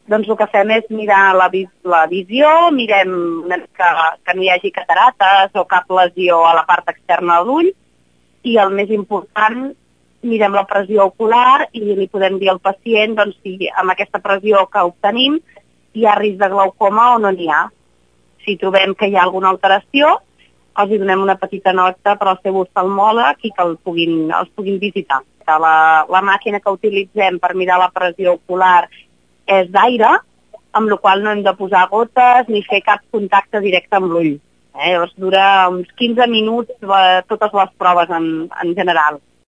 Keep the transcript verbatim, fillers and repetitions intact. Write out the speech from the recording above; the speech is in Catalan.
doncs el que fem és mirar la, vis la visió, mirem que, que no hi hagi catarates o cap lesió a la part externa de l'ull, i el més important, mirem la pressió ocular i li podem dir al pacient doncs, si amb aquesta pressió que obtenim hi ha risc de glaucoma o no n'hi ha. Si trobem que hi ha alguna alteració, els hi donem una petita nota per al seu oftalmòleg i que el puguin, els puguin visitar. La, la màquina que utilitzem per mirar la pressió ocular és d'aire, amb la qual no hem de posar gotes ni fer cap contacte directe amb l'ull. Eh? Llavors dura uns quinze minuts la, totes les proves en, en general.